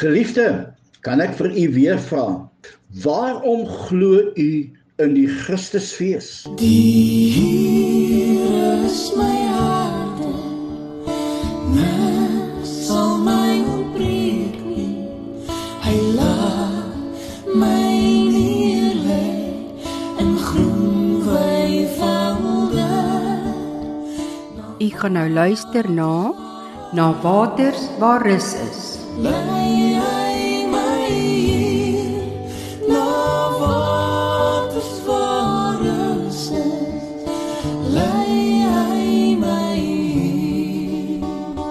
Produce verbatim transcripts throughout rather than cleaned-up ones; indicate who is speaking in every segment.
Speaker 1: Geliefde, kan ek vir u weer vra, waarom glo u in die Christusfees?
Speaker 2: Die Here is my harte, niks sal my ontbreek nie. Hy laat my neerlê in groen weivelde.
Speaker 3: U gaan nou luister na Na waters waar rus is.
Speaker 2: Lei hy my hier, na waters waar rus is. Lei hy my hier.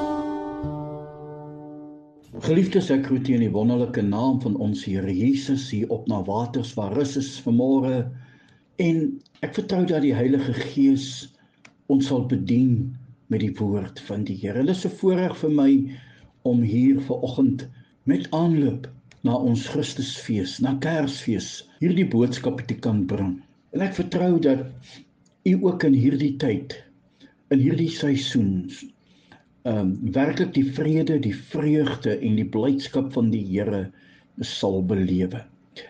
Speaker 1: Geliefdes, ek groet u in die wonderlike naam van ons Here Jesus hier op Na waters waar rus is vanmôre. En ek vertrou dat die Heilige Gees ons sal bedien met die woord van die Here. Dit is 'n voorreg vir my om hier vanoggend met aanloop na ons Christusfees, na Kersfees, hierdie boodskap te kan bring. En ek vertrou dat u ook in hierdie tyd, in hierdie seisoen, um, werklik die vrede, die vreugde en die blydskap van die Here sal belewe.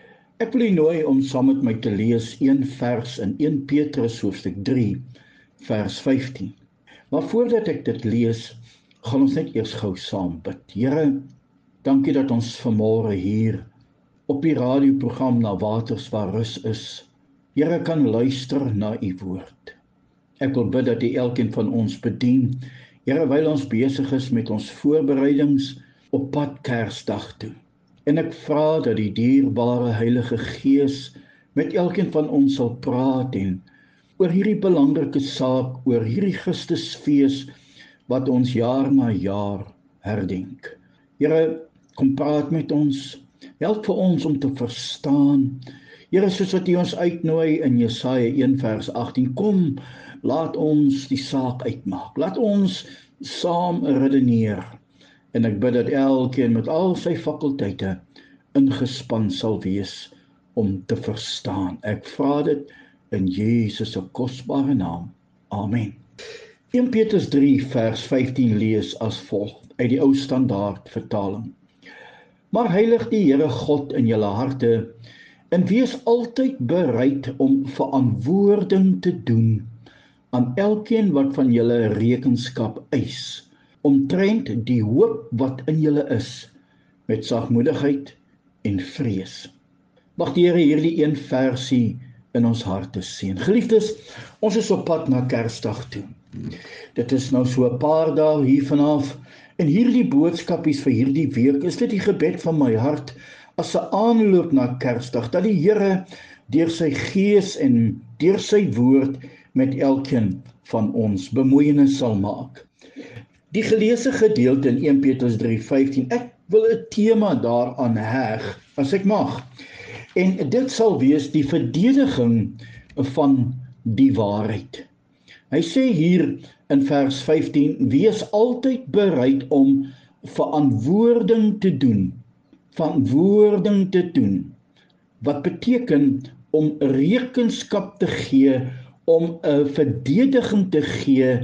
Speaker 1: Ek wil u nooi om saam met my te lees een vers in Eerste Petrus hoofstuk drie, vers vyftien. Maar voordat ek dit lees, gaan ons net eers gou saam bid. Here, dankie dat ons vanmôre hier op die radioprogram Na waters waar rus is, Here, kan luister na u woord. Ek wil bid dat u elkeen van ons bedien, Here, terwyl ons besig is met ons voorbereidings op pad Kersdag toe. En ek vra dat die dierbare Heilige Gees met elkeen van ons sal praat en oor hierdie belangrike saak, oor hierdie Christusfees wat ons jaar na jaar herdenk. Here, kom praat met ons, help vir ons om te verstaan. Here, soos wat u ons uitnooi in Jesaja een vers agttien, kom, laat ons die saak uitmaak. Laat ons saam redeneer. En ek bid dat elkeen met al sy fakulteite ingespan sal wees om te verstaan. Ek vra dit in Jesus se kosbare naam. Amen. Eerste Petrus drie vers vyftien lees as volg uit die Ou Standaard vertaling. Maar heilig die Here God in julle harte en wees altyd bereid om verantwoording te doen aan elkeen wat van julle rekenskap eis, omtrent die hoop wat in julle is, met sagmoedigheid en vrees. Mag die Here hierdie een versie in ons harte seën. Geliefdes, ons is op pad na Kersdag toe. Dit is nou so 'n paar dae hier vanaf, en hierdie boodskapies vir hierdie week, is dit die gebed van my hart, as 'n aanloop na Kersdag, dat die Here deur sy Gees en deur sy woord met elkeen van ons bemoeienis sal maak. Die geleesde gedeelte in Eerste Petrus drie vyftien, ek wil 'n tema daaraan heg, as ek mag. En dit sal wees die verdediging van die waarheid. Hy sê hier in vers vyftien, wees altyd bereid om verantwoording te doen. Verantwoording te doen. Wat beteken om rekenskap te gee, om 'n verdediging te gee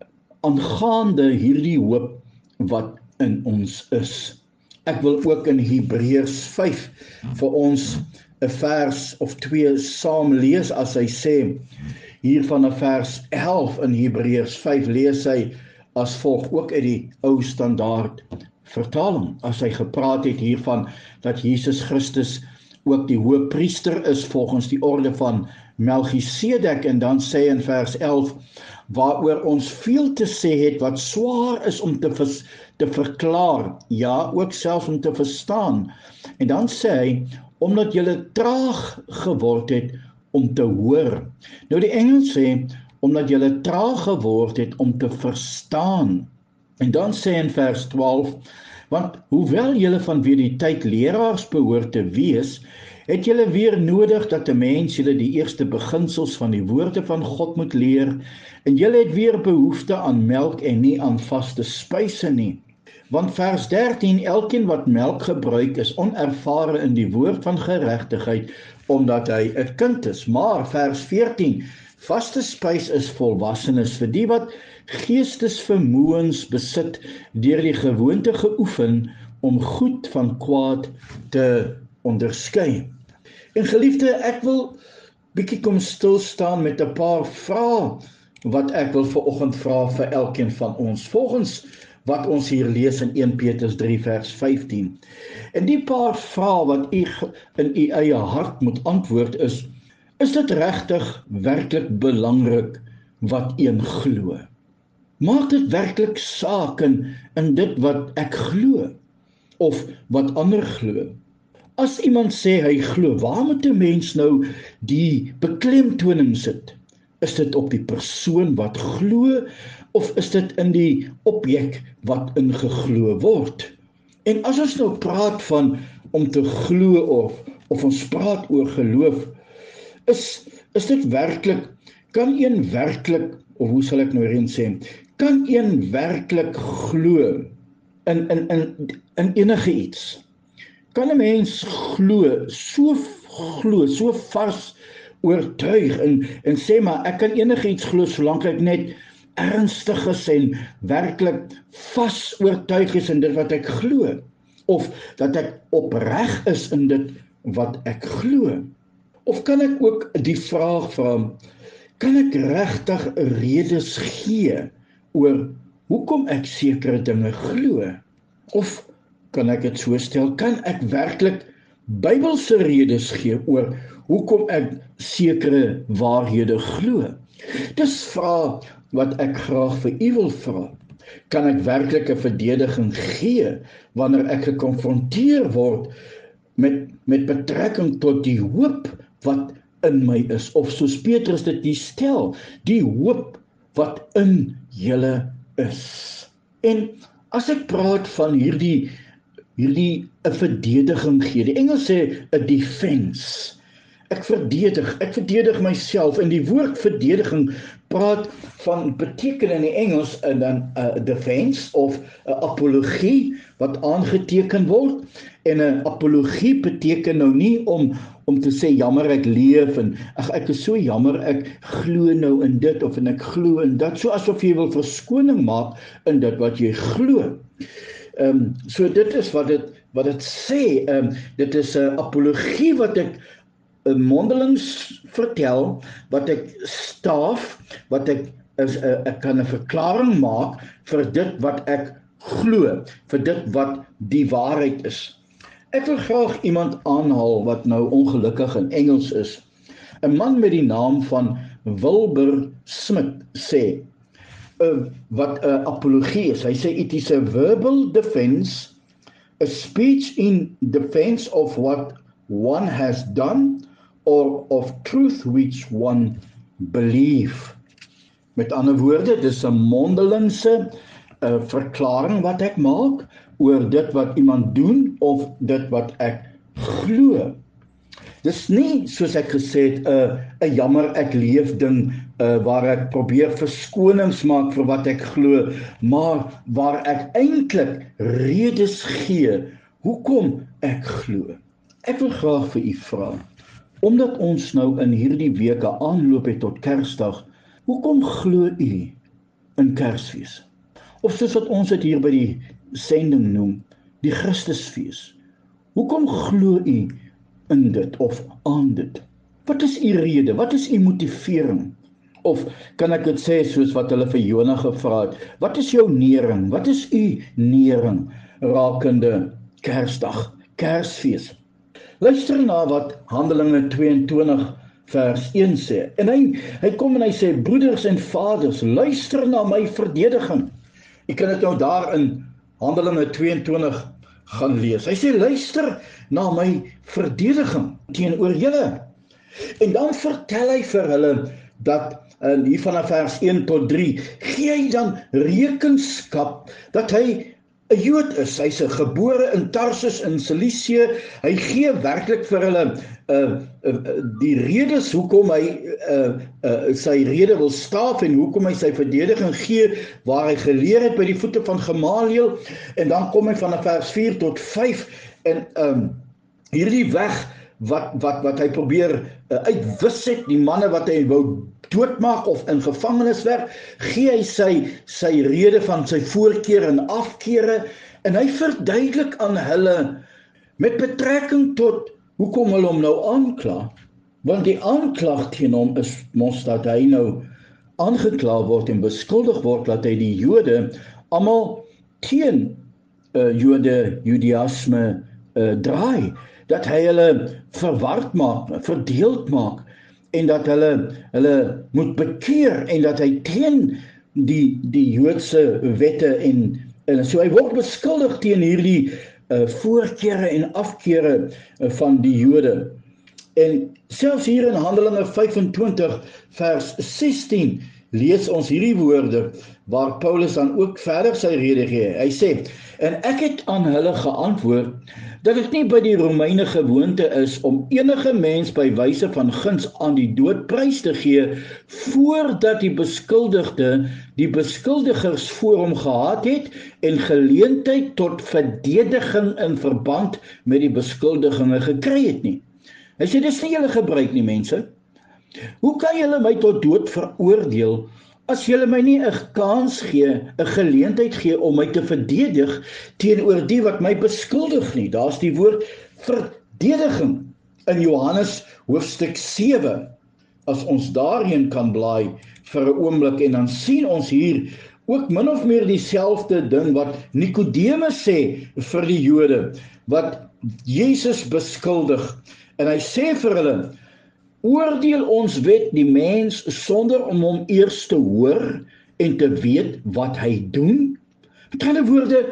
Speaker 1: aangaande hierdie hoop wat in ons is. Ek wil ook in Hebreërs vyf vir ons 'n vers of twee saam lees, as hy sê, hier van 'n vers elf in Hebreërs vyf lees hy as volg, ook uit die Ou Standaard vertaling, as hy gepraat het hiervan dat Jesus Christus ook die hoëpriester is volgens die orde van Melchisedek, en dan sê in vers elf, waaroor ons veel te sê het wat swaar is om te, vers, te verklaar, ja, ook selfs om te verstaan. En dan sê hy, omdat julle traag geword het om te hoor. Nou die Engels sê, omdat julle traag geword het om te verstaan. En dan sê in vers twaalf, want hoewel julle vanweë die tyd leraars behoort te wees, het julle weer nodig dat 'n mens julle die eerste beginsels van die woorde van God moet leer, en julle het weer behoefte aan melk en nie aan vaste spyse nie. Want vers dertien, elkeen wat melk gebruik is onervare in die woord van geregtigheid, omdat hy 'n kind is. Maar vers veertien, vaste spys is volwassenes vir die wat geestesvermoëns besit deur die gewoonte geoefen om goed van kwaad te onderskei. En geliefde, ek wil bietjie kom stil staan met 'n paar vrae wat ek wil vanoggend vra vir elkeen van ons, volgens wat ons hier lees in Eerste Petrus drie vers vyftien. En die paar vrae wat u in u eie hart moet antwoord is, is dit regtig werklik belangrik wat een glo? Maak dit werklik saak in, in dit wat ek glo, of wat ander glo? As iemand sê hy glo, waar moet 'n mens nou die beklemtoning sit? Is dit op die persoon wat glo, of is dit in die objek wat ingeglo word? En as ons nou praat van om te glo, of, of ons praat oor geloof, is, is dit werklik, kan een werklik, of hoe sal ek nou hierin sê, kan een werklik glo in, in, in, in enige iets? Kan 'n mens glo, so glo, so vars oortuig en, en sê maar ek kan enige iets glo solank ek net ernstig is en werklik vas oortuig is in dit wat ek glo, of dat ek opreg is in dit wat ek glo? Of kan ek ook die vraag vra, kan ek regtig redes gee oor hoekom ek sekere dinge glo? Of kan ek dit so stel, kan ek werklik Bybelse redes gee oor hoekom ek sekere waarhede glo? Dis vrae wat ek graag vir u wil vra. Kan ek werklik 'n verdediging gee wanneer ek gekonfronteer word met, met betrekking tot die hoop wat in my is, of soos Petrus dit die stel, die hoop wat in julle is. En as ek praat van hierdie hierdie 'n verdediging gee, die Engels sê 'n defense. Ek verdedig, ek verdedig myself, en die woord verdediging praat van, beteken in die Engels en dan 'n uh, defense of 'n uh, apologie wat aangeteken word. En 'n uh, apologie beteken nou nie om om te sê jammer ek leef en ag ek is so jammer ek glo nou in dit of en ek glo in dat, so asof jy wil verskoning maak in dit wat jy glo. Ehm um, so dit is wat dit wat dit sê. Ehm um, dit is 'n apologie wat ek uh, mondelings vertel, wat ek staaf, wat ek is uh, ek kan 'n verklaring maak vir dit wat ek glo, vir dit wat die waarheid is. Ek wil graag iemand aanhaal wat nou ongelukkig in Engels is. 'n Man met die naam van Wilbur Smith sê, uh, wat 'n uh, apologie is. Hy sê, it is a verbal defense, a speech in defense of what one has done, or of truth which one believe. Met ander woorde, dis 'n mondelingse uh, verklaring wat ek maak oor dit wat iemand doen of dit wat ek glo. Dis nie, soos ek gesê het, 'n uh, 'n jammer ek leef ding uh, waar ek probeer verskonings maak vir wat ek glo, maar waar ek eintlik redes gee hoekom ek glo. Ek wil graag vir u vra, omdat ons nou in hierdie weke aanloop het tot Kersdag, hoekom glo u in Kersfees? Of soos wat ons dit hier by die sending noem, die Christusfees. Hoekom glo u in dit of aan dit? Wat is u rede? Wat is u motivering? Of kan ek dit sê soos wat hulle vir Jona gevra het, wat is jou nering? Wat is u nering rakende Kersdag, Kersfees? Luister na wat Handelinge tweeëntwintig vers een sê. En hy, hy kom en hy sê, broeders en vaders, luister na my verdediging. Jy kan dit nou daar in Handelinge tweeëntwintig gaan lees. Hy sê, luister na my verdediging teenoor julle. En dan vertel hy vir hulle dat, en hier vanaf vers een tot drie, gee hy dan rekenskap dat hy 'n Jood is. Hy's gebore in Tarsus in Cilicië. Hy gee werklik vir hulle uh, uh, die redes hoekom hy uh, uh, sy rede wil staaf en hoekom hy sy verdediging gee, waar hy geleer het by die voete van Gamaliel. En dan kom hy van vers vier tot vyf en um, hierdie weg wat wat wat hy probeer uh, uitwis het, die manne wat hy wou doodmaak of in gevangenis werk, gee hy sy sy rede van sy voorkeur en afkere. En hy verduidelik aan hulle met betrekking tot hoekom hulle hom nou aankla. Want die aanklag teen hom is mos dat hy nou aangekla word en beskuldig word dat hy die Jode almal teen uh, Jode, Judaïsme uh, draai. Dat hy hulle verward maak, verdeeld maak en dat hulle hulle moet bekeer en dat hy teen die die Joodse wette en, en so hy word beskuldig teen hierdie uh, voorkere en afkere uh, van die Jode. En selfs hier in Handelinge vyfentwintig vers sestien lees ons hierdie woorde waar Paulus dan ook verder sy rede gee. Hy sê, en ek het aan hulle geantwoord dat dit nie by die Romeine gewoonte is om enige mens by wyse van guns aan die dood prys te gee voordat die beskuldigde die beskuldigers voor hom gehad het en geleentheid tot verdediging in verband met die beskuldigings gekry het nie. Hy sê, dis nie julle gebruik nie, mense. Hoe kan julle my tot dood veroordeel as julle my nie 'n kans gee, 'n geleentheid gee om my te verdedig teenoor die wat my beskuldig nie? Daar's die woord verdediging in Johannes hoofstuk sewe. As ons daarheen kan blaai vir 'n oomblik en dan sien ons hier ook min of meer dieselfde ding wat Nikodemus sê vir die Jode, wat Jesus beskuldig. En hy sê vir hulle, oordeel ons wet die mens sonder om hom eers te hoor en te weet wat hy doen? Met ander woorde,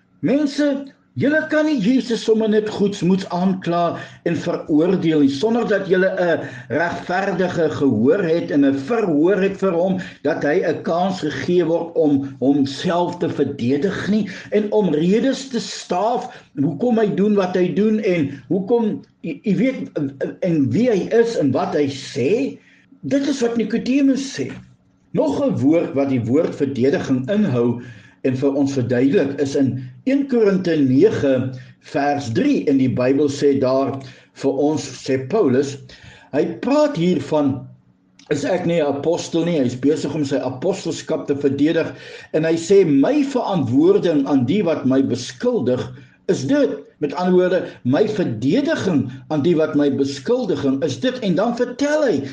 Speaker 1: mense, julle kan nie Jesus sommer net goedsmoeds aankla en veroordeel nie, sonder dat julle 'n regverdige gehoor het en 'n verhoor het vir hom, dat hy 'n kans gegee word om homself te verdedig nie, en om redes te staaf, hoekom hy doen wat hy doen, en hoekom, jy weet, en wie hy is en wat hy sê. Dit is wat Nikodemus sê. Nog 'n woord wat die woord verdediging inhou en vir ons verduidelik is in een Korinte nege vers drie, en die Bybel sê daar vir ons, sê Paulus, hy praat hier van, is ek nie 'n apostel nie, hy is besig om sy apostelskap te verdedig, en hy sê, my verantwoording aan die wat my beskuldig is dit. Met ander woorde, my verdediging aan die wat my beskuldiging is dit, en dan vertel hy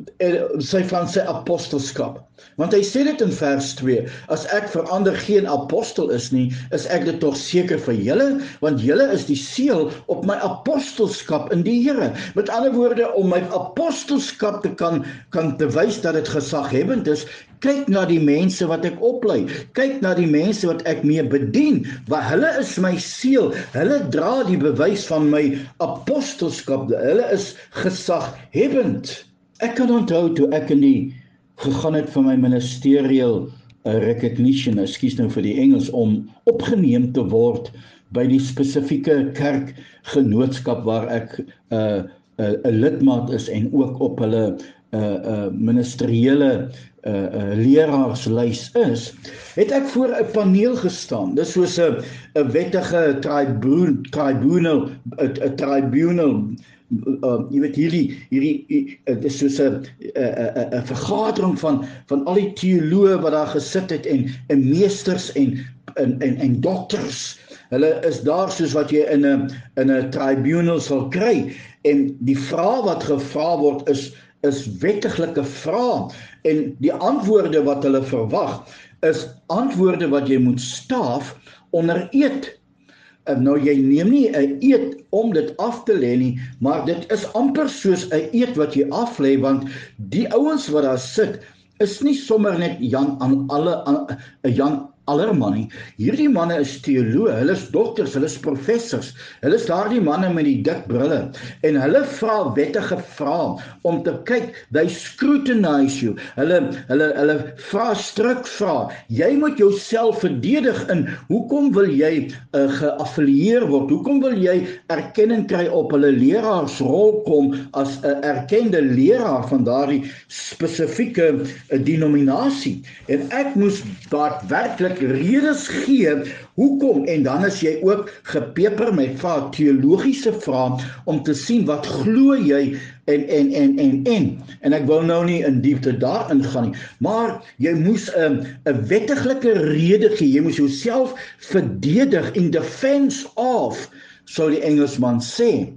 Speaker 1: sy van sy apostelskap. Want hy sê dit in vers twee, as ek verander geen apostel is nie, is ek dit tog seker vir julle, want julle is die seël op my apostelskap in die Here. Met ander woorde, om my apostelskap te kan, kan te wys dat dit gesaghebend is, kyk na die mense wat ek oplei, kyk na die mense wat ek mee bedien, want hulle is my seël, hulle dra die bewys van my apostelskap, hulle is gesaghebend. Ek kan onthou toe ek in die gegaan het vir my ministerial uh, recognition, ekskuus nou vir die Engels, om opgeneem te word by die spesifieke kerkgenootskap waar ek 'n uh, uh, uh, lidmaat is en ook op hulle uh, uh, ministeriële uh, uh, leraarslys is, het ek voor 'n paneel gestaan. Dis soos 'n 'n wettige tribunal, tribunal, 'n tribunal. Uh, jy weet hierdie hierdie uh, dis soos 'n 'n 'n vergadering van van al die teoloë wat daar gesit het en en meesters en en en, en dokters. Hulle is daar soos wat jy in 'n in 'n tribunal sal kry, en die vraag wat gevra word is is wettiglike vrae, en die antwoorde wat hulle verwag is antwoorde wat jy moet staaf onder eed. Nou, jy neem nie 'n eed om dit af te lê nie, maar dit is amper soos 'n eed wat jy aflê, want die ouens wat daar sit, is nie sommer net Jan aan alle 'n Jan Allerman nie. Hierdie manne is teoloë, hulle is dokters, hulle is professors, hulle is daardie manne met die dik brille, en hulle vra wettige vrae om te kyk, they scrutinize you, hulle, hulle, hulle vra stryk vra, jy moet jouself verdedig in, hoekom wil jy uh, geaffilieer word, hoekom wil jy erkenning kry op hulle leraarsrol kom as 'n uh, erkende leraar van daardie spesifieke uh, denominasie, en ek moes daadwerklik ek redes gee, hoekom, en dan is jy ook gepeper met vrae, teologiese vrae, om te sien wat glo jy, en, en, en, en, en, en ek wil nou nie in diepte daarin gaan nie, maar jy moes 'n 'n wettiglike rede gee, jy moes jouself verdedig, in defense of, sou die Engelsman sê.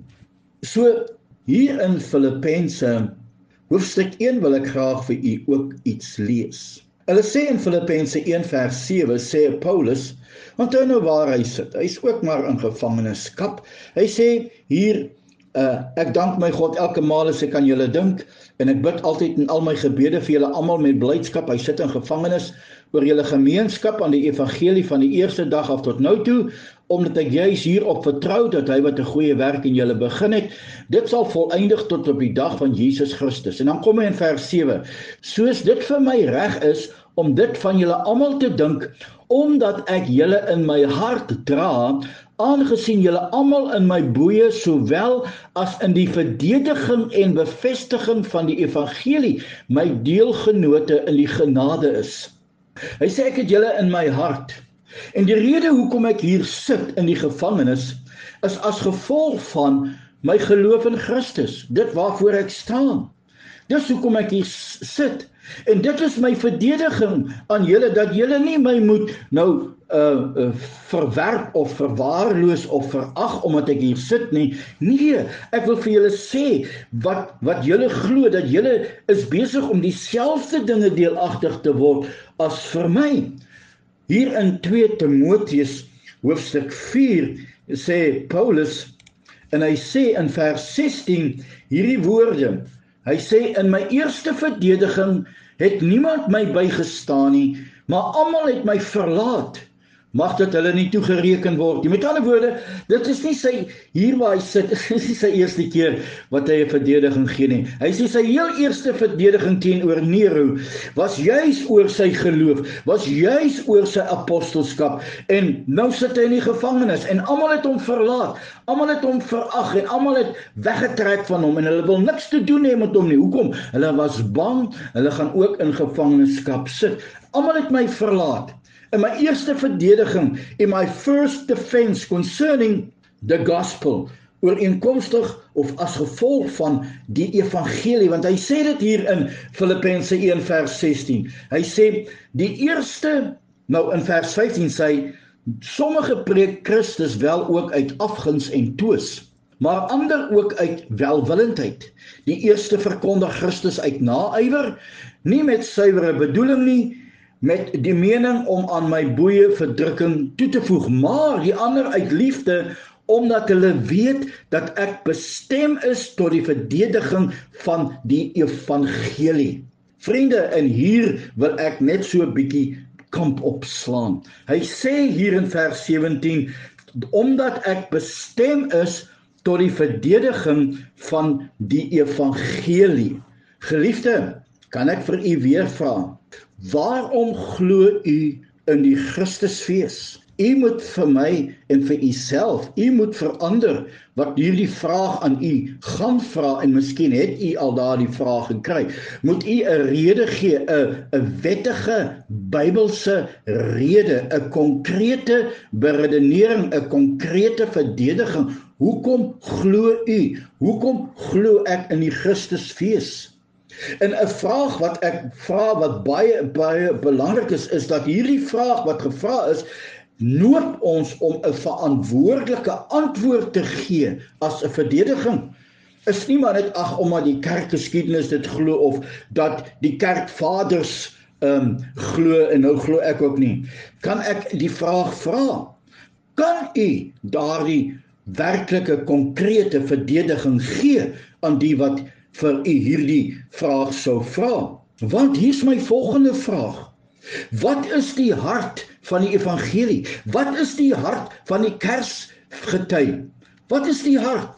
Speaker 1: So, hier in Filippense, hoofstuk een wil ek graag vir u ook iets lees. Hulle sê in Filippense een vers sewe, sê Paulus, want hy nou waar hy sit, hy is ook maar in gevangenskap, hy sê hier, uh, ek dank my God elke maal as ek aan julle dink, en ek bid altyd in al my gebede vir julle almal met blydskap, hy sit in gevangenis, oor julle gemeenskap aan die evangelie van die eerste dag af tot nou toe, omdat ek juis hierop vertrou dat hy wat 'n goeie werk in julle begin het, dit sal voleindig tot op die dag van Jesus Christus. En dan kom hy in vers sewe, soos dit vir my reg is om dit van julle almal te dink, omdat ek julle in my hart dra, aangesien julle almal in my boeye sowel as in die verdediging en bevestiging van die evangelie my deelgenote in die genade is. Hy sê ek het julle in my hart. En die rede hoekom ek hier sit in die gevangenis, is as gevolg van my geloof in Christus, dit waarvoor ek staan. Dis hoekom ek hier sit, en dit is my verdediging aan julle, dat julle nie my moet nou uh, uh, verwerp of verwaarloos of verag, omdat ek hier sit nie. Nee, ek wil vir julle sê, wat, wat julle glo, dat julle is besig om dieselfde dinge deelagtig te word, as vir my. Hier in twee Timoteus hoofstuk vier sê Paulus, en hy sê in vers sestien hierdie woorde, hy sê, in my eerste verdediging het niemand my bygestaan nie, maar almal het my verlaat, mag dit hulle nie toegereken word nie. Met ander woorde, dit is nie sy, hier waar hy sit, dit is nie sy eerste keer wat hy 'n verdediging gee nie. Hy sê sy heel eerste verdediging teenoor Nero was juis oor sy geloof, was juis oor sy apostelskap, en nou sit hy in die gevangenis, en almal het hom verlaat, almal het hom verag, en almal het weggetrek van hom, en hulle wil niks te doen hê met hom nie. Hoekom? Hulle was bang, hulle gaan ook in gevangenskap sit. Almal het my verlaat. In my eerste verdediging, in my first defense concerning the gospel, ooreenkomstig of as gevolg van die evangelie, want hy sê dit hier in Filippense een vers sestien, hy sê, die eerste, nou in vers vyftien sê, sommige preek Christus wel ook uit afguns en toos, maar ander ook uit welwillendheid. Die eerste verkondig Christus uit naaiwer, nie met suiwere bedoeling nie, met die mening om aan my boeie verdrukking toe te voeg, maar die ander uit liefde, omdat hulle weet dat ek bestem is tot die verdediging van die evangelie. Vriende, en hier wil ek net so 'n bietjie kamp opslaan. Hy sê hier in vers sewentien, omdat ek bestem is tot die verdediging van die evangelie. Geliefde, kan ek vir u weer vra, waarom glo u in die Christusfees? U moet vir my en vir u self, u moet verander wat hierdie vraag aan u gaan vra, en miskien het u al daardie vraag gekry. Moet u 'n rede gee, 'n 'n wettige Bybelse rede, 'n konkrete beredenering, 'n konkrete verdediging. Hoekom glo u? Hoekom glo ek in die Christusfees? En 'n vraag wat ek vra wat baie baie belangrik is, is dat hierdie vraag wat gevra is, noop ons om 'n verantwoordelike antwoord te gee as 'n verdediging. Is nie maar net ag omdat die kerkgeskiedenis dit glo, of dat die kerkvaders um, glo en nou glo ek ook nie. Kan ek die vraag vra? Kan u daardie werklike konkrete verdediging gee aan die wat vir u hierdie vraag sou vra? Want hier's my volgende vraag. Wat is die hart van die evangelie? Wat is die hart van die Kersgety? Wat is die hart?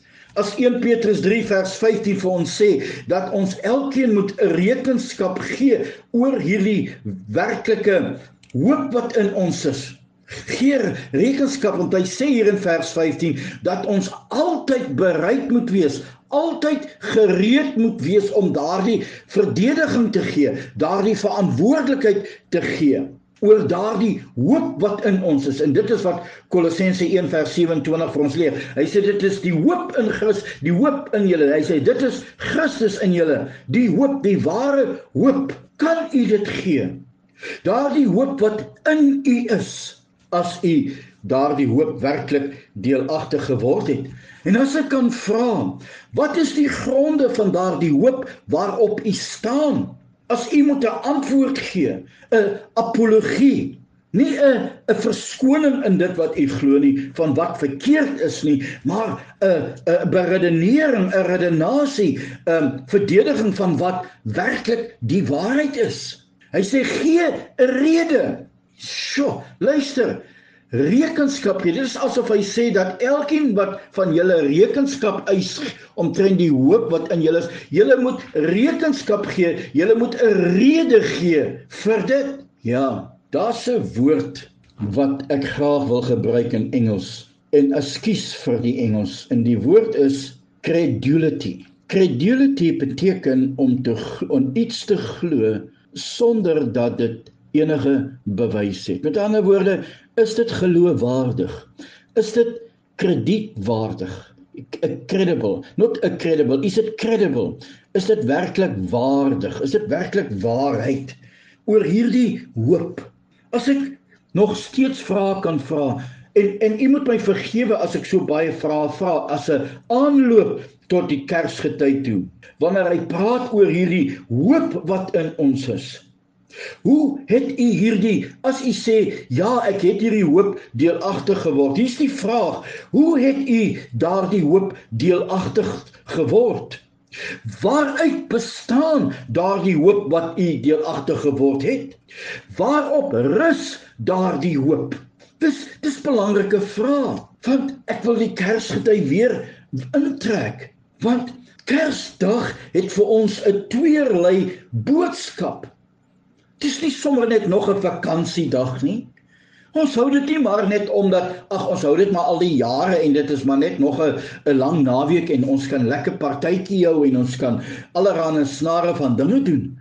Speaker 1: As een Petrus drie vers vyftien vir ons sê, dat ons elkeen moet 'n rekenskap gee oor hierdie werklike hoop wat in ons is. Gee rekenskap, want hy sê hier in vers vyftien, dat ons altyd bereid moet wees, altyd gereed moet wees om daardie verdediging te gee, daardie verantwoordelikheid te gee. oor daardie hoop wat in ons is. En dit is wat Kolossense een vers sewe-en-twintig vir ons leer. Hy sê dit is die hoop in Christus, die hoop in julle. Hy sê dit is Christus in julle, die hoop, die ware hoop. Kan u dit gee? Daardie hoop wat in u is, as u daardie hoop werklik deelagtig geword het. En as ek kan vra, wat is die gronde van daardie hoop waarop u staan? As u moet 'n antwoord gee, 'n apologie, nie 'n 'n verskoning in dit wat u glo nie, van wat verkeerd is nie, maar 'n 'n beredenering, 'n redenasie, 'n um, verdediging van wat werklik die waarheid is. Hy sê gee 'n rede. Sjoe, luister, rekenskap gee. Dit is asof hy sê dat elkeen wat van julle rekenskap eis omtrent die hoop wat in julle is, julle moet rekenskap gee, julle moet 'n rede gee vir dit. Ja, daar's 'n woord wat ek graag wil gebruik in Engels, en ekskuus vir die Engels, en die woord is credulity. Credulity beteken om te om iets te glo sonder dat dit enige bewys het. Met ander woorde, is dit geloofwaardig? Is dit kredietwaardig? Credible, not a credible, is it credible? Is dit werklik waardig? Is dit werklik waarheid oor hierdie hoop? As ek nog steeds vrae kan vra, en, en u moet my vergewe as ek so baie vrae vra, as 'n aanloop tot die Kersgetyd toe, wanneer hy praat oor hierdie hoop wat in ons is. Hoe het u hierdie, as u sê, ja, ek het hierdie hoop deelagtig geword, hier is die vraag, hoe het u daardie hoop deelagtig geword? Waaruit bestaan daardie hoop wat u deelagtig geword het? Waarop rus daardie hoop? Dis, dis belangrike vraag, want ek wil die Kersgetyd weer intrek, want Kersdag het vir ons 'n tweerlei boodskap. Het is nie sommer net nog 'n vakansiedag nie. Ons hou dit nie maar net omdat, ag ons hou dit maar al die jare en dit is maar net nog 'n 'n lang naweek en ons kan lekker partytjie hou en ons kan allerlei snare van dinge doen.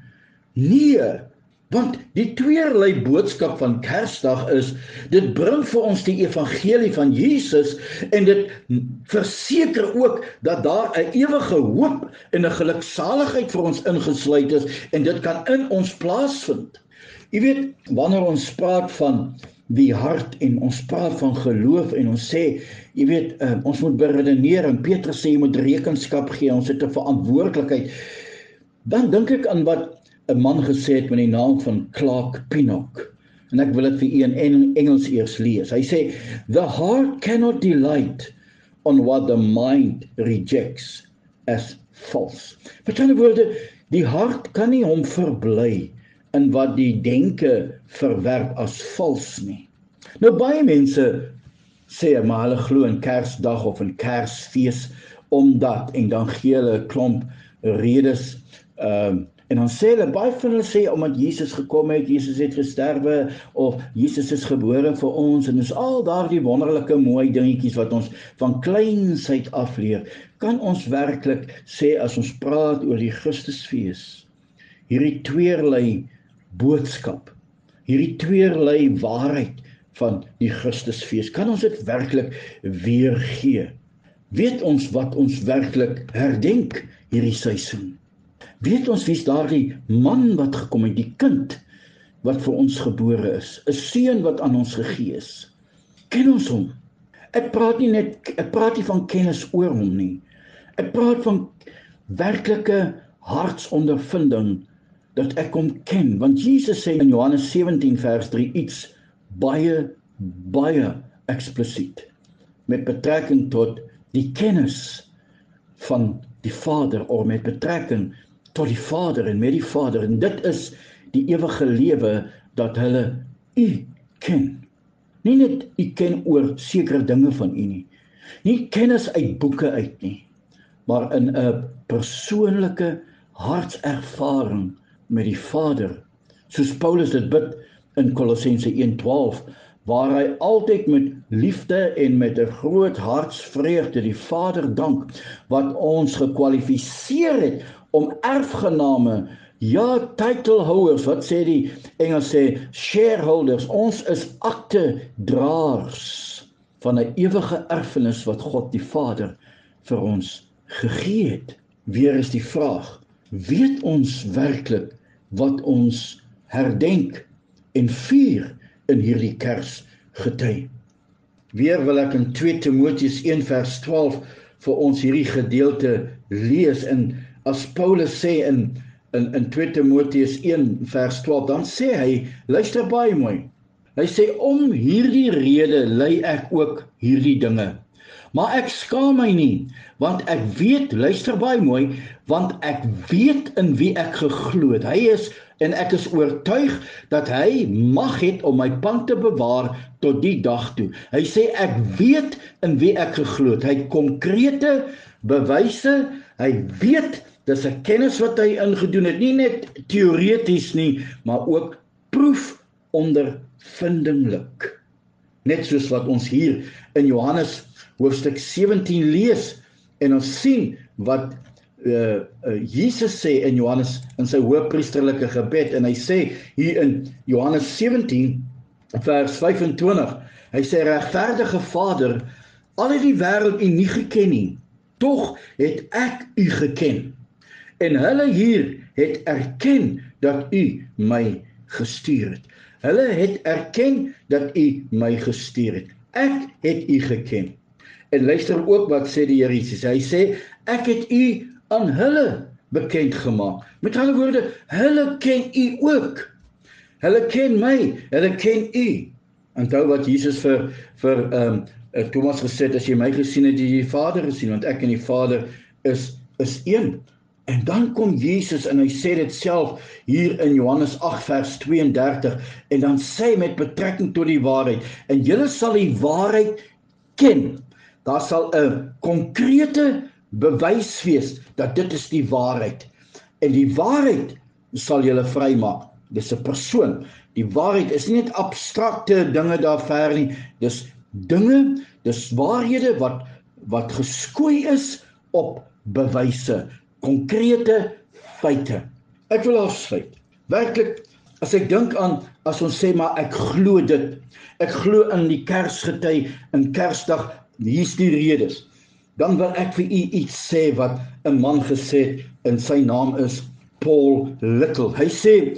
Speaker 1: Nee, want die tweerlei boodskap van Kersdag is, dit bring vir ons die evangelie van Jesus en dit verseker ook dat daar 'n ewige hoop en 'n geluksaligheid vir ons ingesluit is en dit kan in ons plaasvind. Jy weet, wanneer ons praat van die hart en ons praat van geloof en ons sê, jy weet, uh, ons moet beredeneer en Petrus sê jy moet rekenskap gee, ons het 'n verantwoordelikheid, dan dink ek aan wat 'n man gesê het met die naam van Clark Pinnock. En ek wil dit vir u in Engels eers lees. Hy sê, the heart cannot delight on what the mind rejects as false. Met ander woorde, die hart kan nie hom verbly in wat die denke verwerp as vals nie. Nou baie mense sê, maar hulle glo in Kersdag of in Kersfees, omdat, en dan gee hulle 'n klomp redes, um, en dan sê hulle, baie van hulle sê, omdat Jesus gekom het, Jesus het gesterwe, of Jesus is gebore vir ons, en dis al daardie wonderlike mooi dingetjies wat ons van kleinsheid afleer, kan ons werklik sê, as ons praat oor die Christusfees, hierdie tweerlei boodskap, hierdie tweerlei waarheid van die Christusfees, kan ons dit werklik weergee? Weet ons wat ons werklik herdenk hierdie seisoen? Weet ons wie's daardie man wat gekom het, die kind wat vir ons gebore is, 'n seun wat aan ons gegee is? Ken ons hom? Ek praat nie net, ek praat nie van kennis oor hom nie. Ek praat van werklike hartsondervinding, dat ek hom ken, want Jesus sê in Johannes sewentien vers drie iets baie, baie eksplisiet, met betrekking tot die kennis van die Vader, of met betrekking tot die Vader en met die Vader, en dit is die ewige lewe, dat hulle u ken. Nie net u ken oor sekere dinge van u nie, nie kennis uit boeke uit nie, maar in 'n persoonlike hartservaring met die Vader, soos Paulus dit bid in Kolossense een twaalf, waar hy altyd met liefde en met 'n groot hartsvreugde die Vader dank, wat ons gekwalifiseer het om erfgename, Ja, titelhouders, wat sê die Engels sê, shareholders, ons is aktedraers van 'n ewige erfenis wat God die Vader vir ons gegee het. Weer is die vraag, weet ons werklik wat ons herdenk en vier in hierdie Kersgety? Weer wil ek in twee Timoteus een vers twaalf vir ons hierdie gedeelte lees, en as Paulus sê in in in twee Timoteus een vers twaalf, dan sê hy, luister baie mooi. Hy sê, om hierdie rede ly ek ook hierdie dinge. Maar ek skaam my nie, want ek weet, luister baie mooi, want ek weet in wie ek geglo het. Hy is, en ek is oortuig dat hy mag het om my pand te bewaar tot die dag toe. Hy sê, ek weet in wie ek geglo het. Hy het konkrete bewyse, hy weet, dis 'n kennis wat hy ingedoen het, nie net teoreties nie, maar ook proefondervindinglik. Net soos wat ons hier in Johannes hoofstuk sewentien lees, en ons sien wat uh, uh, Jesus sê in Johannes, in sy hoëpriesterlike gebed, en hy sê hier in Johannes sewentien, vers vyfentwintig, hy sê, regverdige Vader, al het die wêreld u nie geken nie, tog het ek u geken, en hulle hier het erken dat u my gestuur het. Hulle het erken dat u my gestuur het. Ek het u geken. En luister ook wat sê die Here Jesus. Hy sê, ek het u aan hulle bekend gemaak. Met ander woorde, hulle ken u ook. Hulle ken my, hulle ken u. Onthou wat Jesus vir, vir um, Thomas gesê het, as jy my gesien het, jy die Vader gesien, want ek en die Vader is, is een. En dan kom Jesus en hy sê dit self hier in Johannes agt vers tweeëndertig, en dan sê hy met betrekking tot die waarheid, en julle sal die waarheid ken. Daar sal 'n konkrete bewys wees dat dit is die waarheid. En die waarheid sal julle vrymaak. Dis 'n persoon. Die waarheid is nie net abstrakte dinge daar ver nie. Dis dinge, dis waarhede wat wat geskoei is op bewyse, konkrete feite. Ek wil afsluit. Werklik, as ek dink aan, as ons sê, maar ek glo dit. Ek glo in die Kersgety, in Kersdag, hier's die redes. Dan wil ek vir u iets sê wat 'n man gesê het, en sy naam is Paul Little. Hy sê,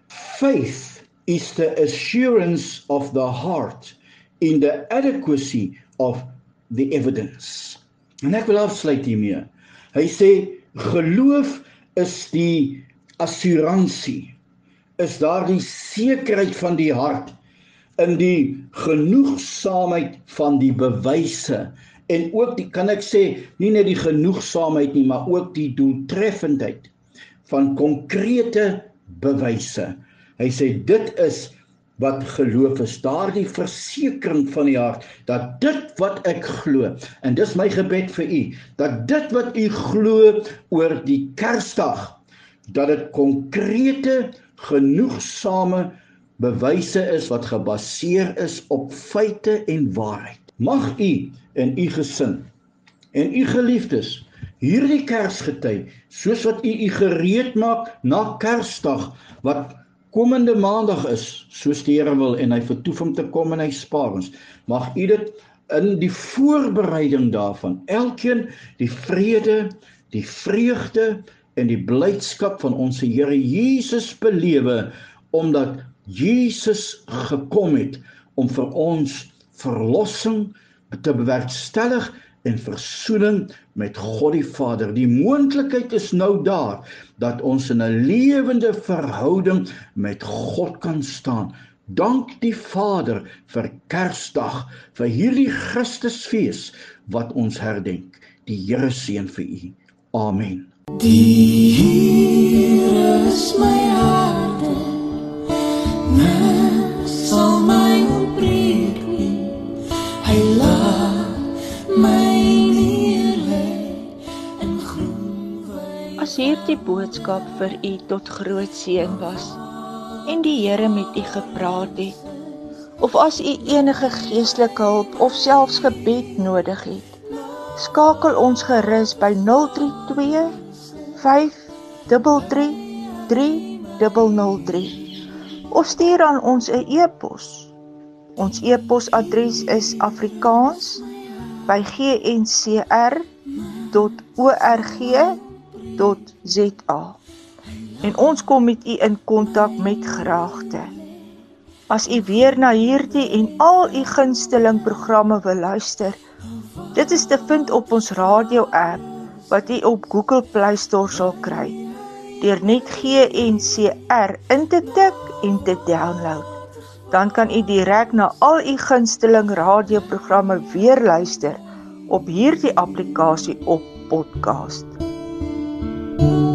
Speaker 1: faith is the assurance of the heart in the adequacy of the evidence. En ek wil afsluit hiermee. Hy sê, geloof is die assuransie, is daar die sekerheid van die hart, in die genoegsaamheid van die bewyse, en ook die, kan ek sê, nie net die genoegsaamheid nie, maar ook die doeltreffendheid van konkrete bewyse. Hy sê, dit is wat geloof is, daardie versekering van die hart, dat dit wat ek glo, en dis my gebed vir u, dat dit wat u glo oor die Kersdag, dat dit konkrete, genoegsame bewyse is, wat gebaseer is op feite en waarheid. Mag u en u gesin, en u geliefdes, hierdie Kersgety, soos wat u u gereed maak na Kersdag, wat komende maandag is, soos die Here wil, en hy vertoef om te kom en hy spaar ons, mag u dit in die voorbereiding daarvan, elkeen die vrede, die vreugde en die blydskap van ons Here Jesus belewe, omdat Jesus gekom het om vir ons verlossing te bewerkstellig en versoening met God die Vader. Die moontlikheid is nou daar, dat ons in 'n lewende verhouding met God kan staan. Dank die Vader vir Kersdag, vir hierdie Christusfees wat ons herdenk. Die Here seën vir u. Amen.
Speaker 2: Die Here is my harde, mens sal my opreek nie, hy laat my neerlê in groen wei.
Speaker 4: As hierdie boodskap vir u tot groot seën was, en die Here met u gepraat het, of as u enige geestelike hulp of selfs gebed nodig het, skakel ons gerus by nul drie twee vyf drie drie drie nul nul drie of stuur aan ons 'n e-pos. Ons e-posadres is afrikaans by g n c r dot org dot z a en ons kom met u in kontak met graagte. As u weer na hierdie en al u gunsteling programme wil luister, dit is te vind op ons radio-app wat u op Google Play Store sal kry, deur net G N C R in te tik en te download. Dan kan u direk na al u gunsteling radioprogramme weer luister op hierdie applikasie op podcast.